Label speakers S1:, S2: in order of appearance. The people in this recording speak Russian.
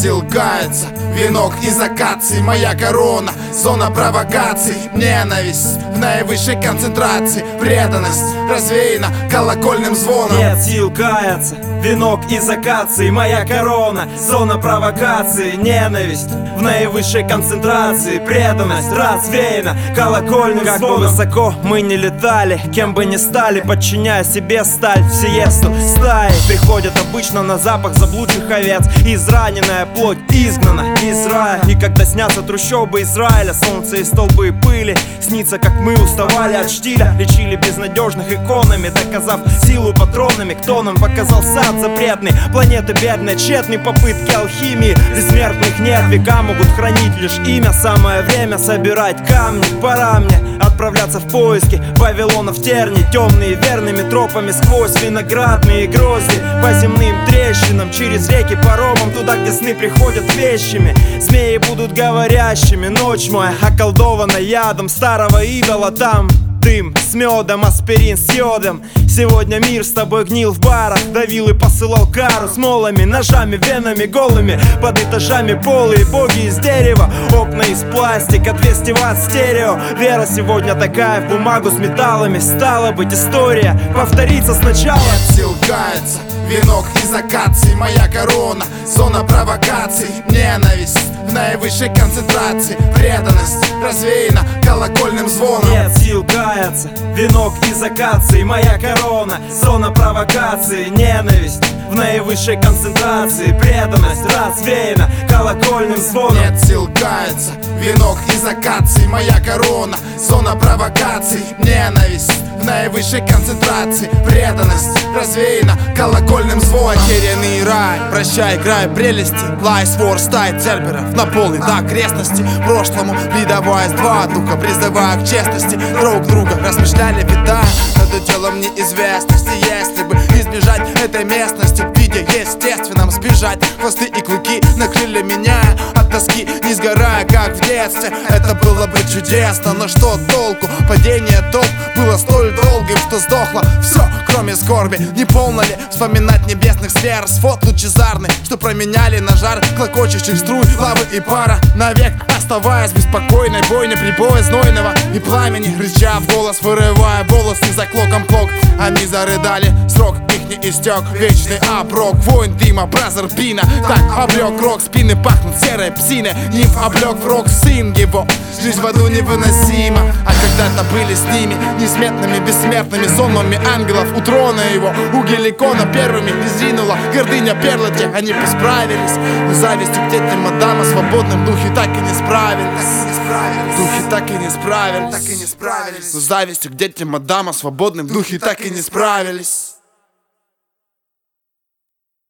S1: сил каяться. Венок из акаций, моя корона, зона провокаций. Ненависть в наивысшей концентрации, преданность развеяна колокольным звоном.
S2: Нет сил каяться, венок из акаций, моя корона, зона провокации. Ненависть в наивысшей концентрации, преданность развеяна колокольным звоном. Как бы высоко мы не летали, кем бы ни стали, подчиняя себе сталь в сиесту стаи. Приходят обычно на запах заблудших овец, израненная плоть изгнана из рая. И когда снятся трущобы Израиля, солнце и столбы пыли, снится, как мы уставали от штиля, лечили безнадежных иконами, доказав силу патронами. Кто нам показал сад запретный, планеты бедные, тщетные попытки алхимии. Бессмертных нет, века могут хранить лишь имя. Самое время собирать камни, пора мне отправляться в поиски Вавилона в терни, темные верными тропами сквозь виноградные грозди, по земным трещинам, через реки паромом, туда, где сны приходят вещими. Змеи будут говорящими, ночь моя околдована ядом старого идола. Там дым с медом, аспирин с йодом. Сегодня мир с тобой гнил в барах, давил и посылал кару с молами, ножами, венами голыми, под этажами полы и боги из дерева, окна из пластика, 200 ватт стерео. Вера сегодня такая в бумагу с металлами. Стало быть, история повторится сначала.
S1: Нет сил каяться, венок из акаций, моя корона, зона провокаций. Ненависть в наивысшей концентрации, преданность развеяна колокольным звоном.
S2: Нет сил каяться, венок из акаций, моя корона, зона провокации. Ненависть в наивысшей концентрации, преданность развеяна колокольным звоном.
S1: Нет сил каяться, венок из акаций, моя корона, зона провокаций. Ненависть в наивысшей концентрации, преданность развеяна колокольным звоном.
S3: Потерянный рай, прощай край прелести, лай свор стай церберов наполнен до окрестности. Прошлому придаваясь два духа, призывая к честности друг друга, размышляли витая над делом неизвестности. Если бы избежать этой местности в виде естественном, сбежать хвосты и клыки накрыли меня от тоски, не сгорая, как в детстве. Это было бы чудесно, но что толку? Падение толп было столь долгим, что сдохло все, кроме скорби. Не полно ли вспоминать небесных сфер, свод лучезарный, что променяли на жар клокочущих струй лавы и пара, навек оставаясь беспокойной бойней прибоя знойного и пламени, рыча в голос, вырывая волосы за клоком клок. Они зарыдали, срок их не истек, вечный оброк, воин дыма, бразер пина. Так облег рок, спины пахнут серой псиной, нимф облег в рок, сын его. Жизнь в аду невыносима, а когда-то были с ними несметными, бессмертными сонмами ангелов у трона его. У Геликона первыми изринула гордыня Перлоти. Они бы справились, но завистью к детям Адама свободным духи так и не справились. Духи так и не справились. Но завистью к детям Адама свободным духи так и не справились.